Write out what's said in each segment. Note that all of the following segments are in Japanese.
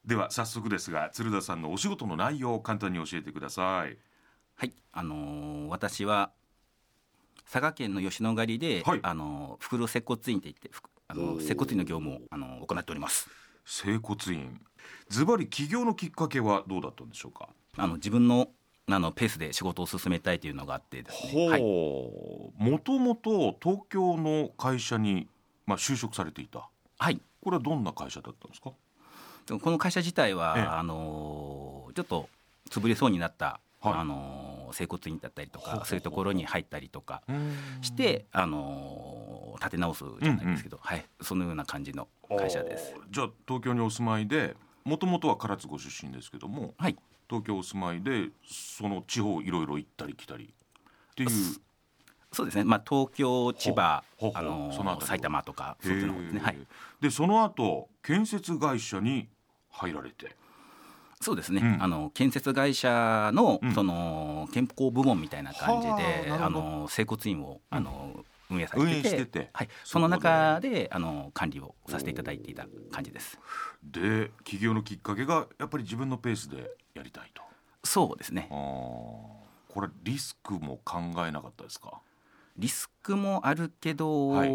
では早速ですが、鶴田さんのお仕事の内容を簡単に教えてください。 はい、私は佐賀県の吉野ヶ里で、 はい、 袋接骨院といって接骨院の業務を行っております。 整骨院、ズバリ起業のきっかけはどうだったんでしょうか？ 自分のペースで仕事を進めたいというのがあってですね。はい、 もともと東京の会社に、就職されていた。 はい、 これはどんな会社だったんですか？ この会社自体は、ちょっと潰れそうになった、整骨院だったりとか、そういうところに入ったりとかして、立て直すじゃないですけど、はい、そのような感じの会社です。 じゃあ東京にお住まいで、もともとは唐津ご出身ですけども、 はい、 東京お住まいでその地方いろいろ行ったり来たりっていう。 そうですね、東京、千葉、 その辺り埼玉とかそういうのですね。はい、 でその後建設会社に入られて。 そうですね、建設会社の、その健康部門みたいな感じで、整骨院を運営されてて、はい、その中で管理をさせていただいていた感じです。 で起業のきっかけがやっぱり自分のペースでやりたいと。 そうですね。 これリスクも考えなかったですか？ リスクもあるけど、はい、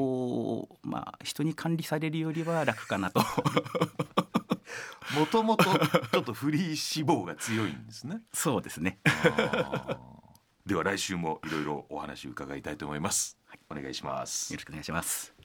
人に管理されるよりは楽かなともともとちょっとフリー志望が強いんですね。 そうですねでは来週もいろいろお話を伺いたいと思います。はい、お願いします。 よろしくお願いします。